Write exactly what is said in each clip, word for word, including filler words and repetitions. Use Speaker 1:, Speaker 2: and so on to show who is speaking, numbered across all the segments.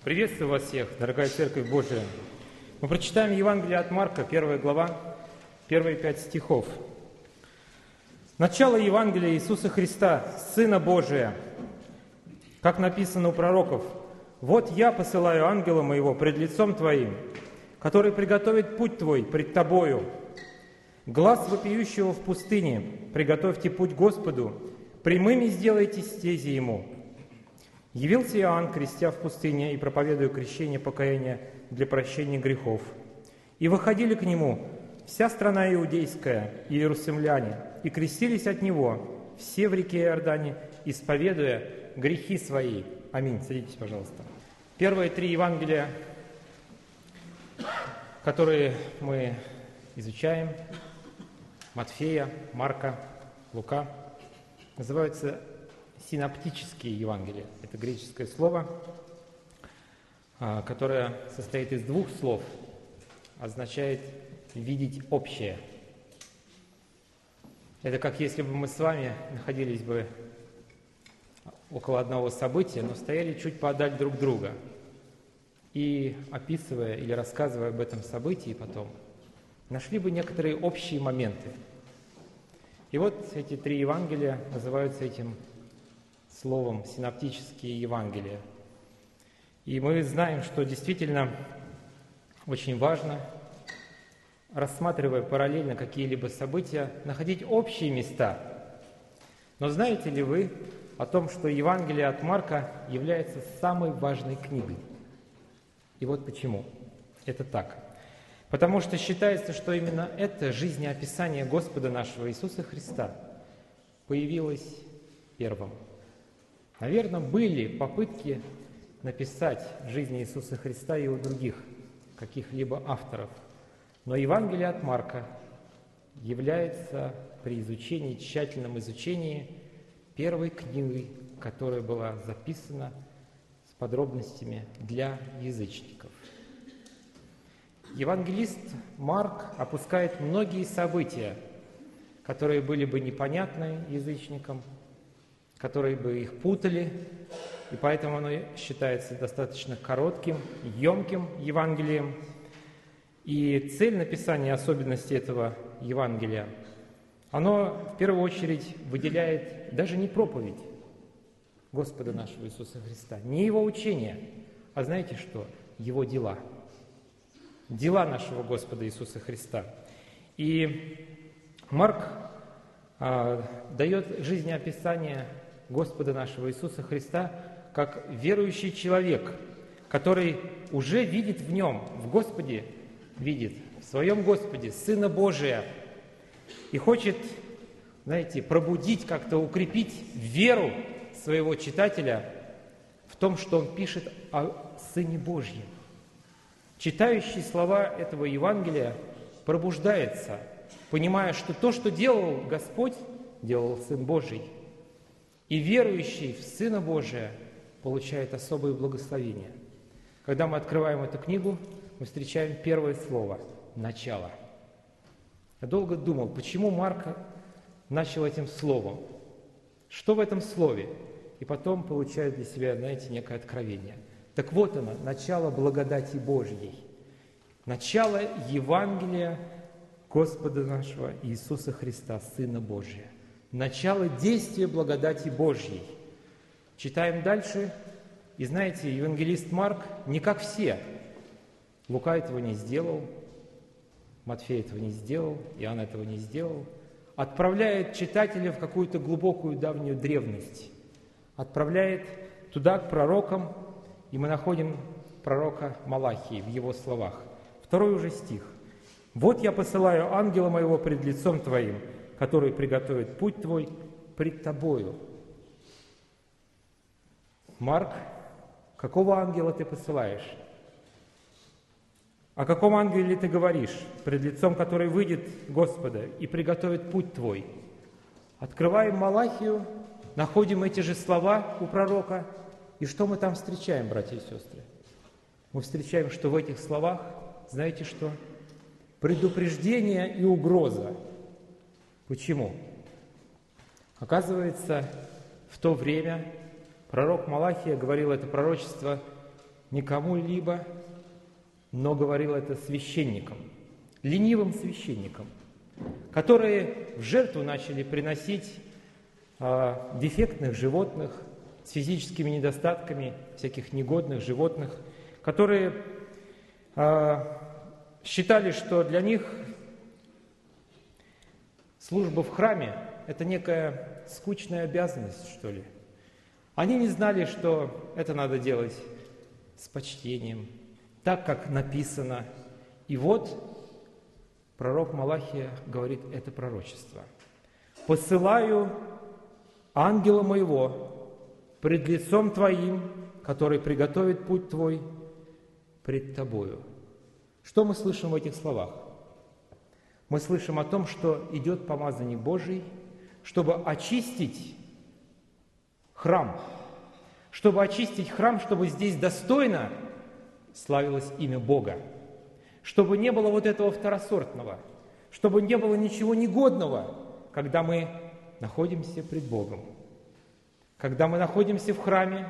Speaker 1: Приветствую вас всех, дорогая Церковь Божия. Мы прочитаем Евангелие от Марка, первая глава, первые пять стихов. Начало Евангелия Иисуса Христа, Сына Божия, как написано у пророков: «Вот я посылаю ангела моего пред лицом твоим, который приготовит путь твой пред тобою. Глас вопиющего в пустыне: приготовьте путь Господу, прямыми сделайте стези Ему». Явился Иоанн, крестя в пустыне, и проповедуя крещение покаяния для прощения грехов. И выходили к Нему вся страна иудейская и иерусалимляне, и крестились от Него все в реке Иордане, исповедуя грехи свои. Аминь. Садитесь, пожалуйста. Первые три Евангелия, которые мы изучаем, Матфея, Марка, Лука, называются синоптические Евангелия. Это греческое слово, которое состоит из двух слов, означает «видеть общее». Это как если бы мы с вами находились бы около одного события, но стояли чуть поодаль друг друга. И, описывая или рассказывая об этом событии потом, нашли бы некоторые общие моменты. И вот эти три Евангелия называются этим словом «синоптические Евангелия». И мы знаем, что действительно очень важно, рассматривая параллельно какие-либо события, находить общие места. Но знаете ли вы о том, что Евангелие от Марка является самой важной книгой? И вот почему это так. Потому что считается, что именно это жизнеописание Господа нашего Иисуса Христа появилось первым. Наверное, были попытки написать жизнь Иисуса Христа и у других каких-либо авторов. Но Евангелие от Марка является при изучении, тщательном изучении, первой книгой, которая была записана с подробностями для язычников. Евангелист Марк опускает многие события, которые были бы непонятны язычникам, которые бы их путали, и поэтому оно считается достаточно коротким, емким Евангелием. И цель написания особенностей этого Евангелия, оно в первую очередь выделяет даже не проповедь Господа нашего Иисуса Христа, не Его учение, а знаете что? Его дела. Дела нашего Господа Иисуса Христа. И Марк а, дает жизнеописание Господа нашего Иисуса Христа как верующий человек, который уже видит в Нем, в Господе, видит в Своем Господе Сына Божия и хочет, знаете, пробудить, как-то укрепить веру своего читателя в том, что он пишет о Сыне Божьем. Читающий слова этого Евангелия пробуждается, понимая, что то, что делал Господь, делал Сын Божий. И верующий в Сына Божия получает особое благословение. Когда мы открываем эту книгу, мы встречаем первое слово – «начало». Я долго думал, почему Марк начал этим словом, что в этом слове, и потом получаю для себя, знаете, некое откровение. Так вот оно, начало благодати Божьей, начало Евангелия Господа нашего Иисуса Христа, Сына Божия. Начало действия благодати Божьей. Читаем дальше, и знаете, евангелист Марк не как все. Лука этого не сделал, Матфей этого не сделал, Иоанн этого не сделал. Отправляет читателя в какую-то глубокую давнюю древность. Отправляет туда, к пророкам, и мы находим пророка Малахии в его словах. Второй уже стих. «Вот я посылаю ангела моего пред лицом твоим, который приготовит путь твой пред тобою». Марк, какого ангела ты посылаешь? О каком ангеле ты говоришь, пред лицом который выйдет Господа и приготовит путь твой? Открываем Малахию, находим эти же слова у пророка, и что мы там встречаем, братья и сестры? Мы встречаем, что в этих словах, знаете что? Предупреждение и угроза. Почему? Оказывается, в то время пророк Малахия говорил это пророчество не кому-либо, но говорил это священникам, ленивым священникам, которые в жертву начали приносить э, дефектных животных с физическими недостатками, всяких негодных животных, которые э, считали, что для них служба в храме – это некая скучная обязанность, что ли. Они не знали, что это надо делать с почтением, так, как написано. И вот пророк Малахия говорит это пророчество. «Посылаю ангела моего пред лицом твоим, который приготовит путь твой пред тобою». Что мы слышим в этих словах? Мы слышим о том, что идет помазанник Божий, чтобы очистить храм, чтобы очистить храм, чтобы здесь достойно славилось имя Бога, чтобы не было вот этого второсортного, чтобы не было ничего негодного, когда мы находимся пред Богом, когда мы находимся в храме,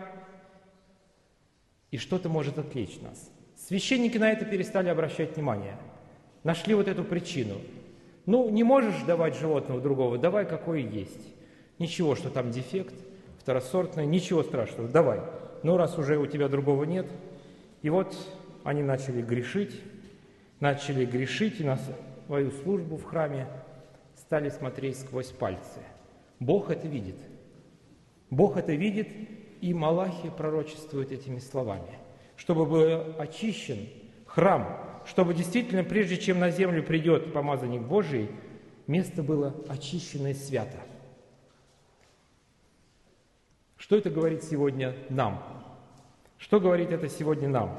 Speaker 1: и что-то может отвлечь нас. Священники на это перестали обращать внимание, нашли вот эту причину. Ну, не можешь давать животного другого, давай какое есть. Ничего, что там дефект, второсортное, ничего страшного, давай. Ну, раз уже у тебя другого нет. И вот они начали грешить, начали грешить и на свою службу в храме стали смотреть сквозь пальцы. Бог это видит. Бог это видит, и Малахия пророчествует этими словами. Чтобы был очищен храм, чтобы действительно, прежде чем на землю придет помазанник Божий, место было очищено и свято. Что это говорит сегодня нам? Что говорит это сегодня нам?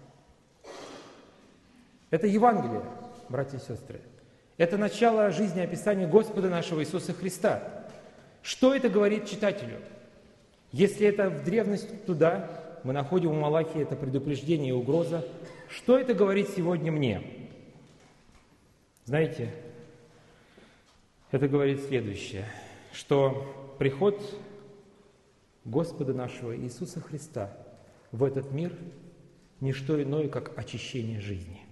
Speaker 1: Это Евангелие, братья и сестры. Это начало жизнеописания Господа нашего Иисуса Христа. Что это говорит читателю? Если это в древность туда, мы находим у Малахии это предупреждение и угроза, что это говорит сегодня мне? Знаете, это говорит следующее, что приход Господа нашего Иисуса Христа в этот мир – не что иное, как очищение жизни.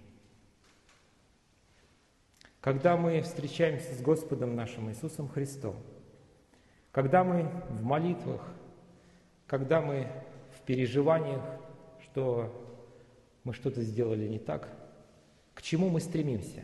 Speaker 1: Когда мы встречаемся с Господом нашим Иисусом Христом, когда мы в молитвах, когда мы в переживаниях, что мы что-то сделали не так, к чему мы стремимся?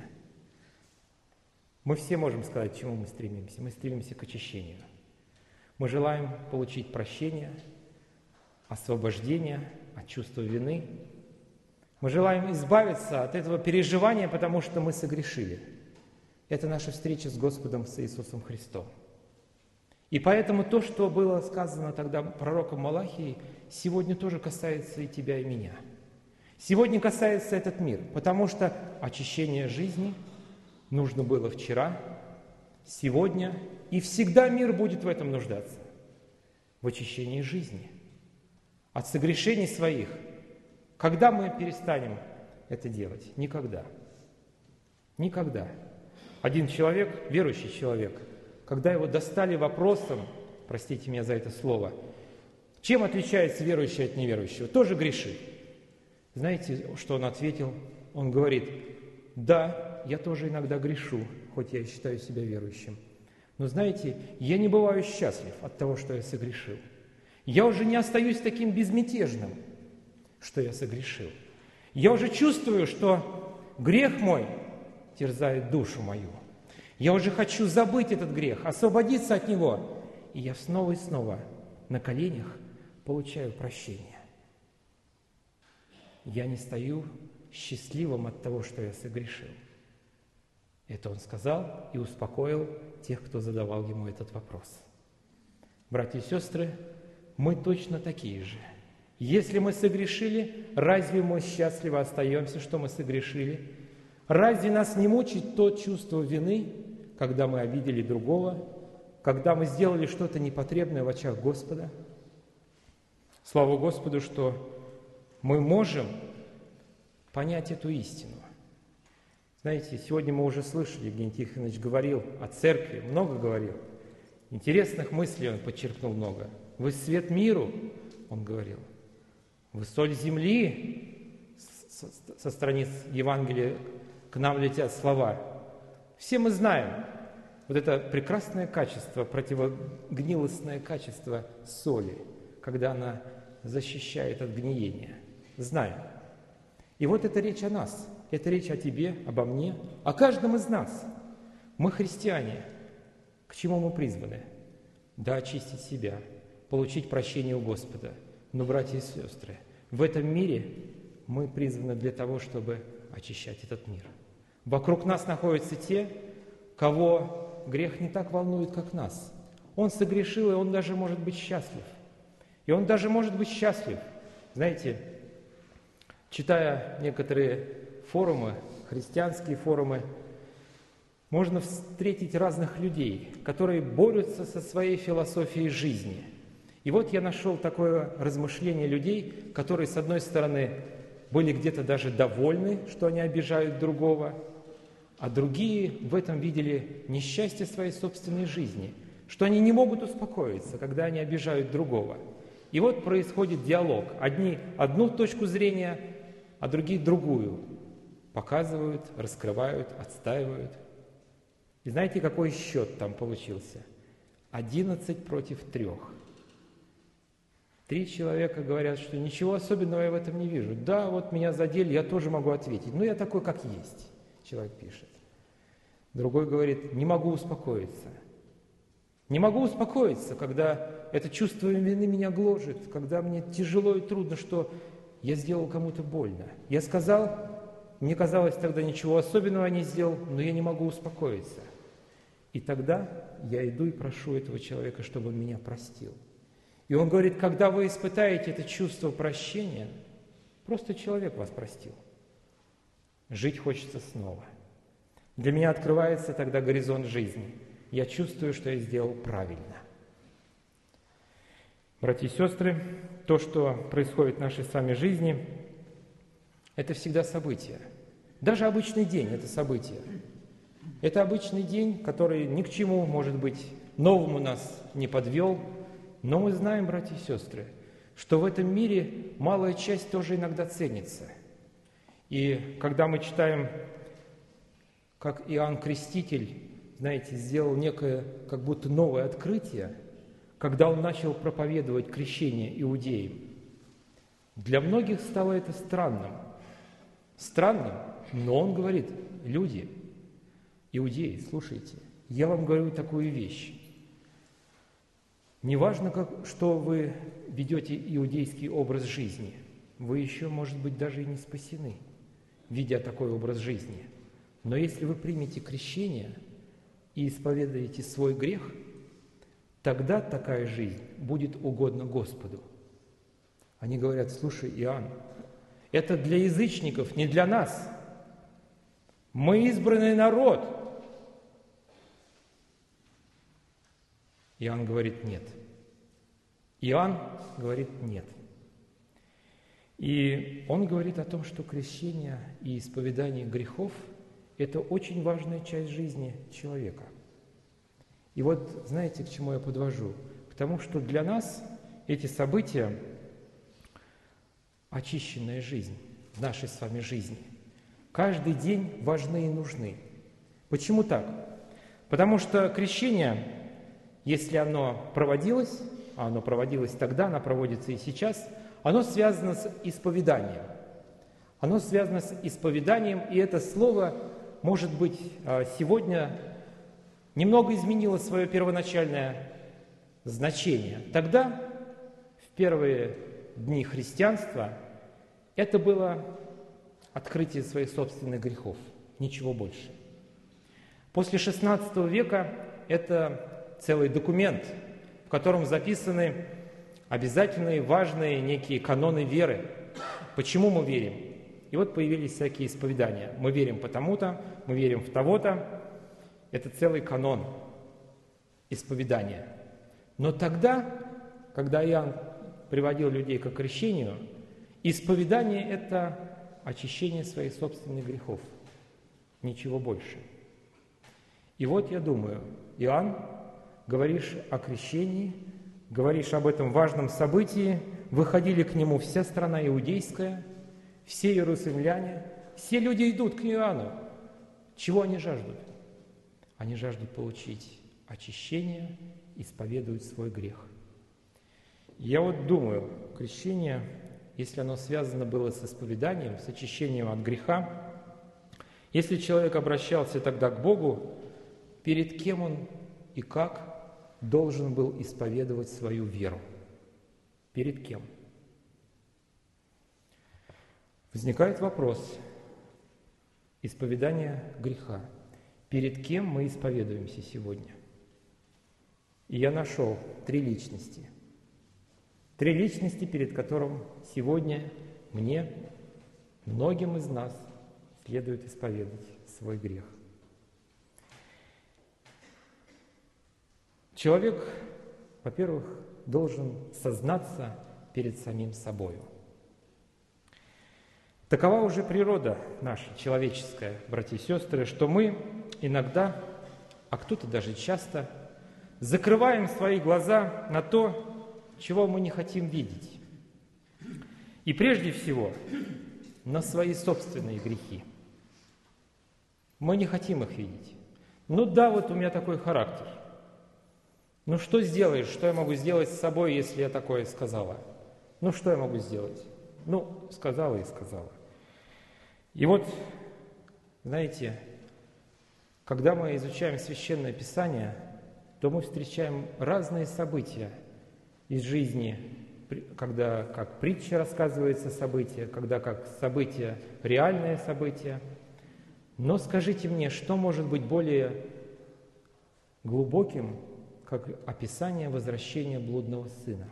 Speaker 1: Мы все можем сказать, к чему мы стремимся. Мы стремимся к очищению. Мы желаем получить прощение, освобождение от чувства вины. Мы желаем избавиться от этого переживания, потому что мы согрешили. Это наша встреча с Господом, с Иисусом Христом. И поэтому то, что было сказано тогда пророком Малахией, сегодня тоже касается и тебя, и меня. Сегодня касается этот мир, потому что очищение жизни нужно было вчера, сегодня, и всегда мир будет в этом нуждаться, в очищении жизни, от согрешений своих. Когда мы перестанем это делать? Никогда. Никогда. Один человек, верующий человек, когда его достали вопросом, простите меня за это слово, чем отличается верующий от неверующего? Тоже грешит. Знаете, что он ответил? Он говорит: да, я тоже иногда грешу, хоть я и считаю себя верующим. Но знаете, я не бываю счастлив от того, что я согрешил. Я уже не остаюсь таким безмятежным, что я согрешил. Я уже чувствую, что грех мой терзает душу мою. Я уже хочу забыть этот грех, освободиться от него. И я снова и снова на коленях получаю прощение. Я не стою счастливым от того, что я согрешил. Это он сказал и успокоил тех, кто задавал ему этот вопрос. Братья и сестры, мы точно такие же. Если мы согрешили, разве мы счастливо остаемся, что мы согрешили? Разве нас не мучает то чувство вины, когда мы обидели другого, когда мы сделали что-то непотребное в очах Господа? Слава Господу, что мы можем понять эту истину. Знаете, сегодня мы уже слышали, Евгений Тихонович говорил о церкви, много говорил. Интересных мыслей он подчеркнул много. Вы свет миру, он говорил. Вы соль земли, со страниц Евангелия к нам летят слова. Все мы знаем вот это прекрасное качество, противогнилостное качество соли, когда она защищает от гниения. Знаем. И вот это речь о нас, это речь о тебе, обо мне, о каждом из нас. Мы христиане. К чему мы призваны? Да, очистить себя, получить прощение у Господа. Но, братья и сестры, в этом мире мы призваны для того, чтобы очищать этот мир. Вокруг нас находятся те, кого грех не так волнует, как нас. Он согрешил, и он даже может быть счастлив. И он даже может быть счастлив. Знаете, читая некоторые форумы, христианские форумы, можно встретить разных людей, которые борются со своей философией жизни. И вот я нашел такое размышление людей, которые, с одной стороны, были где-то даже довольны, что они обижают другого, а другие в этом видели несчастье своей собственной жизни, что они не могут успокоиться, когда они обижают другого. И вот происходит диалог. Одни одну точку зрения, а другие другую. Показывают, раскрывают, отстаивают. И знаете, какой счет там получился? Одиннадцать против трех. Три человека говорят, что ничего особенного я в этом не вижу. Да, вот меня задели, я тоже могу ответить. Но я такой, как есть, человек пишет. Другой говорит, не могу успокоиться. Не могу успокоиться, когда это чувство вины меня гложет, когда мне тяжело и трудно, что я сделал кому-то больно. Я сказал, мне казалось тогда ничего особенного не сделал, но я не могу успокоиться. И тогда я иду и прошу этого человека, чтобы он меня простил. И он говорит, когда вы испытаете это чувство прощения, просто человек вас простил. Жить хочется снова. Для меня открывается тогда горизонт жизни. Я чувствую, что я сделал правильно. Братья и сестры, то, что происходит в нашей с вами жизни, это всегда событие. Даже обычный день – это событие. Это обычный день, который ни к чему, может быть, новому нас не подвел. Но мы знаем, братья и сестры, что в этом мире малая часть тоже иногда ценится. И когда мы читаем, как Иоанн Креститель, знаете, сделал некое, как будто новое открытие, когда он начал проповедовать крещение иудеям, для многих стало это странным. Странным, но он говорит, люди, иудеи, слушайте, я вам говорю такую вещь. Неважно, как, что вы ведете иудейский образ жизни, вы еще, может быть, даже и не спасены, ведя такой образ жизни. Но если вы примете крещение и исповедаете свой грех, тогда такая жизнь будет угодна Господу. Они говорят, слушай, Иоанн, это для язычников, не для нас. Мы избранный народ. Иоанн говорит, нет. Иоанн говорит, нет. И он говорит о том, что крещение и исповедание грехов – это очень важная часть жизни человека. И вот знаете, к чему я подвожу? К тому, что для нас эти события – очищенная жизнь, в нашей с вами жизни. Каждый день важны и нужны. Почему так? Потому что крещение, если оно проводилось, а оно проводилось тогда, оно проводится и сейчас, оно связано с исповеданием. Оно связано с исповеданием, и это слово, может быть, сегодня немного изменило свое первоначальное значение. Тогда, в первые дни христианства, это было открытие своих собственных грехов, ничего больше. После шестнадцатого века это целый документ, в котором записаны обязательные, важные некие каноны веры. Почему мы верим? И вот появились всякие исповедания. Мы верим потому-то, мы верим в того-то. Это целый канон исповедания. Но тогда, когда Иоанн приводил людей к крещению, исповедание – это очищение своих собственных грехов. Ничего больше. И вот я думаю, Иоанн, говоришь о крещении, говоришь об этом важном событии, выходили к Нему вся страна иудейская, все иерусалимляне, все люди идут к Иоанну. Чего они жаждут? Они жаждут получить очищение, исповедуют свой грех. Я вот думаю, крещение, если оно связано было с исповеданием, с очищением от греха, если человек обращался тогда к Богу, перед кем он и как должен был исповедовать свою веру? Перед кем? Возникает вопрос исповедания греха. Перед кем мы исповедуемся сегодня? И я нашел три личности. Три личности, перед которым сегодня мне, многим из нас, следует исповедовать свой грех. Человек, во-первых, должен сознаться перед самим собою. Такова уже природа наша, человеческая, братья и сестры, что мы иногда, а кто-то даже часто, закрываем свои глаза на то, чего мы не хотим видеть. И прежде всего, на свои собственные грехи. Мы не хотим их видеть. Ну да, вот у меня такой характер. Ну что сделаешь, что я могу сделать с собой, если я такое сказала? Ну что я могу сделать? Ну, сказала и сказала. И вот, знаете, когда мы изучаем Священное Писание, то мы встречаем разные события из жизни, когда как притча рассказывается события, когда как события, реальные события. Но скажите мне, что может быть более глубоким, как описание возвращения блудного сына?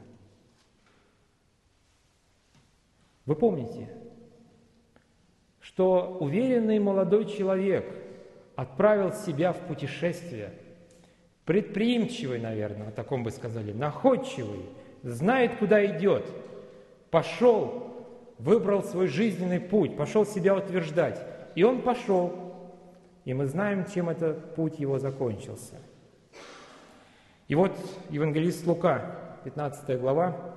Speaker 1: Вы помните, что уверенный молодой человек отправил себя в путешествие, предприимчивый, наверное, о таком бы сказали, находчивый, знает, куда идет, пошел, выбрал свой жизненный путь, пошел себя утверждать. И он пошел, и мы знаем, чем этот путь его закончился. И вот евангелист Лука, пятнадцатая глава,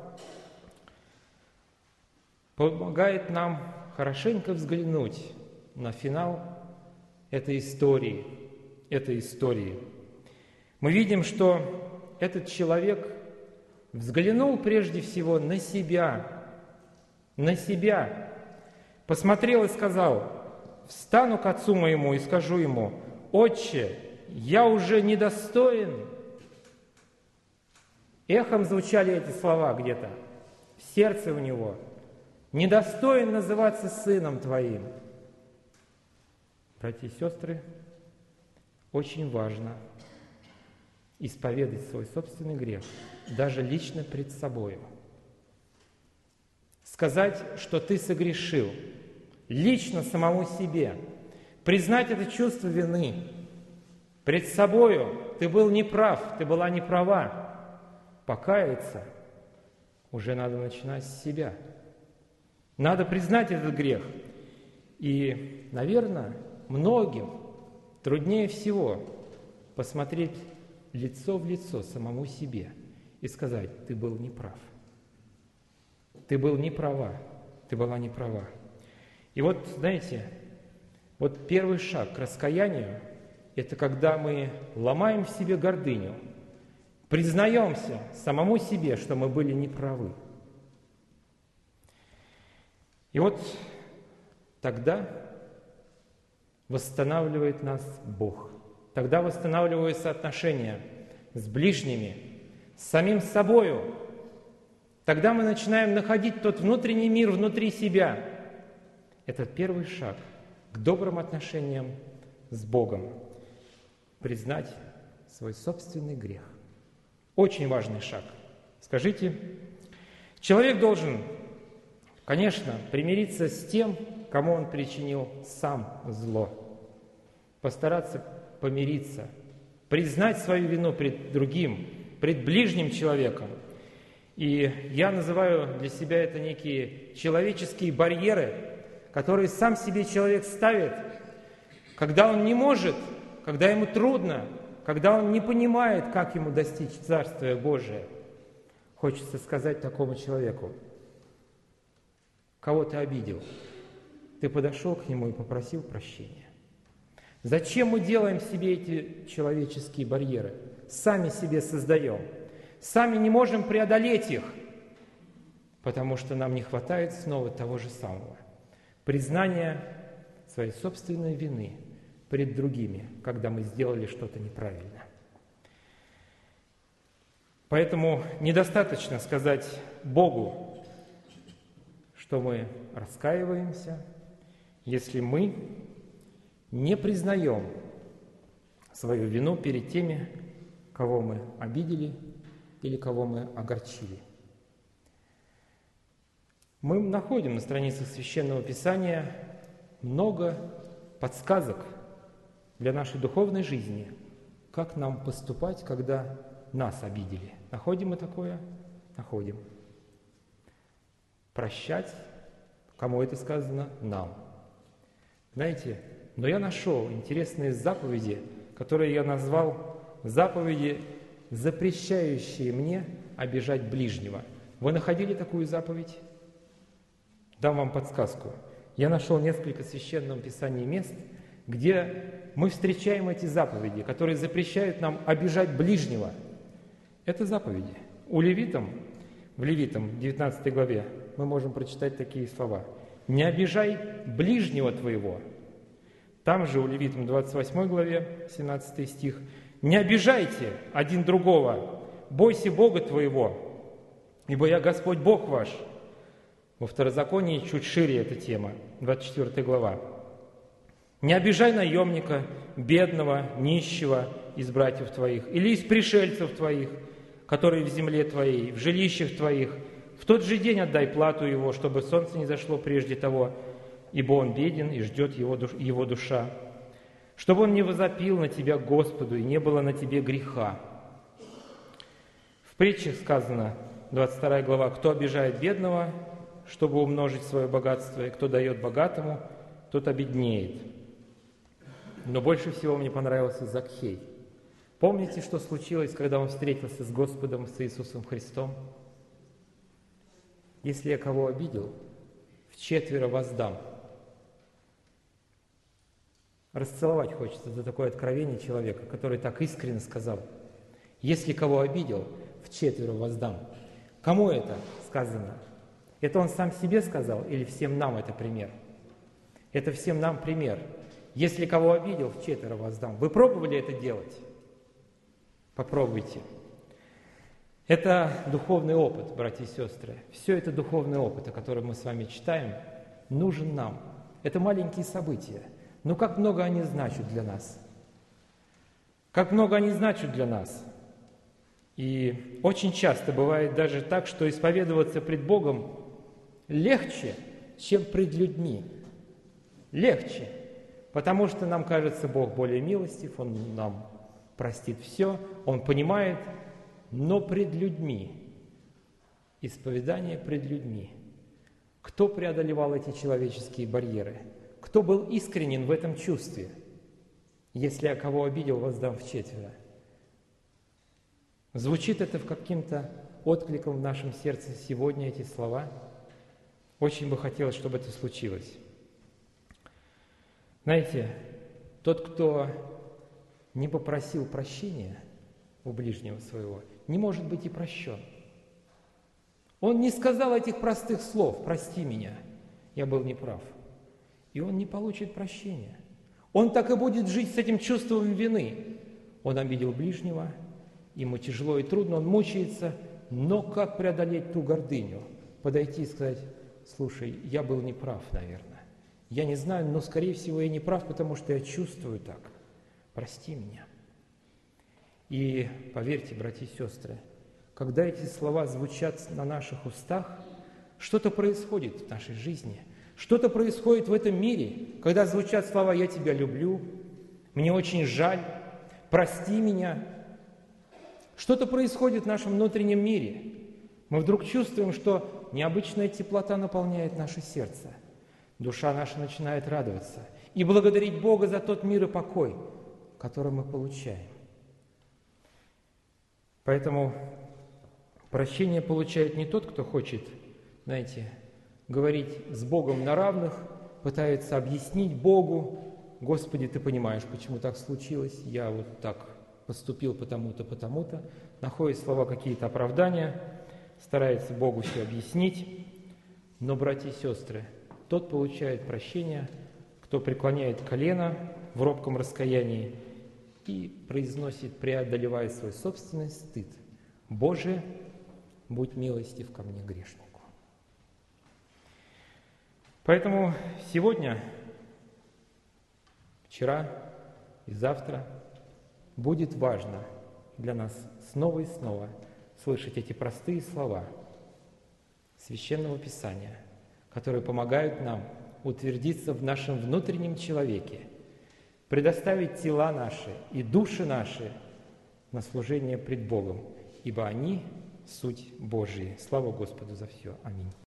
Speaker 1: помогает нам хорошенько взглянуть на финал этой истории, этой истории. Мы видим, что этот человек взглянул прежде всего на себя, на себя, посмотрел и сказал: «Встану к отцу моему и скажу ему: Отче, я уже недостоин». Эхом звучали эти слова где-то в сердце у него. «Недостоин называться сыном твоим». Братья и сестры, очень важно исповедать свой собственный грех, даже лично пред собою. Сказать, что ты согрешил, лично самому себе. Признать это чувство вины. Пред собою ты был неправ, ты была неправа. Покаяться уже надо начинать с себя. Надо признать этот грех. И, наверное, многим труднее всего посмотреть лицо в лицо самому себе и сказать: ты был неправ. Ты был неправа, ты была неправа. И вот, знаете, вот первый шаг к раскаянию – это когда мы ломаем в себе гордыню, признаемся самому себе, что мы были неправы. И вот тогда восстанавливает нас Бог. Тогда восстанавливаются отношения с ближними, с самим собою. Тогда мы начинаем находить тот внутренний мир внутри себя. Это первый шаг к добрым отношениям с Богом. Признать свой собственный грех. Очень важный шаг. Скажите, человек должен, конечно, примириться с тем, кому он причинил сам зло. Постараться помириться, признать свою вину пред другим, пред ближним человеком. И я называю для себя это некие человеческие барьеры, которые сам себе человек ставит, когда он не может, когда ему трудно, когда он не понимает, как ему достичь Царствия Божия. Хочется сказать такому человеку: кого ты обидел, ты подошел к нему и попросил прощения. Зачем мы делаем себе эти человеческие барьеры? Сами себе создаем. Сами не можем преодолеть их, потому что нам не хватает снова того же самого. Признания своей собственной вины перед другими, когда мы сделали что-то неправильно. Поэтому недостаточно сказать Богу, что мы раскаиваемся, если мы не признаем свою вину перед теми, кого мы обидели или кого мы огорчили. Мы находим на страницах Священного Писания много подсказок для нашей духовной жизни, как нам поступать, когда нас обидели. Находим мы такое? Находим. Прощать, кому это сказано? Нам. Знаете, но я нашел интересные заповеди, которые я назвал заповеди, запрещающие мне обижать ближнего. Вы находили такую заповедь? Дам вам подсказку. Я нашел несколько в Священном Писании мест, где мы встречаем эти заповеди, которые запрещают нам обижать ближнего. Это заповеди. У Левитам, в Левитам, девятнадцатой главе, мы можем прочитать такие слова. «Не обижай ближнего твоего». Там же у Левитам, двадцать восьмой главе, семнадцатый стих. «Не обижайте один другого, бойся Бога твоего, ибо я Господь Бог ваш». Во Второзаконии чуть шире эта тема, двадцать четвёртая глава. «Не обижай наемника, бедного, нищего из братьев твоих или из пришельцев твоих, которые в земле твоей, в жилищах твоих. В тот же день отдай плату его, чтобы солнце не зашло прежде того, ибо он беден и ждет его, душ, его душа. Чтобы он не возопил на тебя к Господу, и не было на тебе греха». В притчах сказано, двадцать вторая глава, «Кто обижает бедного, чтобы умножить свое богатство, и кто дает богатому, тот обеднеет». Но больше всего мне понравился Закхей. Помните, что случилось, когда он встретился с Господом, с Иисусом Христом? «Если я кого обидел, вчетверо воздам». Расцеловать хочется за такое откровение человека, который так искренне сказал: «Если кого обидел, вчетверо воздам». Кому это сказано? Это он сам себе сказал или всем нам это пример? Это всем нам пример. Если кого обидел, вчетверо воздам. Вы пробовали это делать? Попробуйте. Это духовный опыт, братья и сестры. Все это духовный опыт, о котором мы с вами читаем, нужен нам. Это маленькие события. Но как много они значат для нас. Как много они значат для нас. И очень часто бывает даже так, что исповедоваться пред Богом легче, чем пред людьми. Легче. Потому что нам кажется, Бог более милостив, Он нам простит все, Он понимает, но пред людьми, исповедание пред людьми. Кто преодолевал эти человеческие барьеры? Кто был искренен в этом чувстве? «Если я кого обидел, воздам вчетверо». Звучит это в каким-то откликом в нашем сердце сегодня, эти слова? Очень бы хотелось, чтобы это случилось. Знаете, тот, кто не попросил прощения у ближнего своего, не может быть и прощен. Он не сказал этих простых слов: «Прости меня, я был неправ». И он не получит прощения. Он так и будет жить с этим чувством вины. Он обидел ближнего, ему тяжело и трудно, он мучается, но как преодолеть ту гордыню? Подойти и сказать: «Слушай, я был неправ, наверное. Я не знаю, но, скорее всего, я не прав, потому что я чувствую так. Прости меня». И поверьте, братья и сестры, когда эти слова звучат на наших устах, что-то происходит в нашей жизни, что-то происходит в этом мире, когда звучат слова «я тебя люблю», «мне очень жаль», «прости меня». Что-то происходит в нашем внутреннем мире. Мы вдруг чувствуем, что необычная теплота наполняет наше сердце. Душа наша начинает радоваться и благодарить Бога за тот мир и покой, который мы получаем. Поэтому прощение получает не тот, кто хочет, знаете, говорить с Богом на равных, пытаются объяснить Богу: «Господи, Ты понимаешь, почему так случилось, я вот так поступил потому-то, потому-то», находят слова какие-то оправдания, стараются Богу все объяснить. Но, братья и сестры, тот получает прощение, кто преклоняет колено в робком раскаянии и произносит, преодолевая свой собственный стыд: «Боже, будь милостив ко мне, грешнику». Поэтому сегодня, вчера и завтра будет важно для нас снова и снова слышать эти простые слова Священного Писания, которые помогают нам утвердиться в нашем внутреннем человеке, предоставить тела наши и души наши на служение пред Богом, ибо они — суть Божия. Слава Господу за все. Аминь.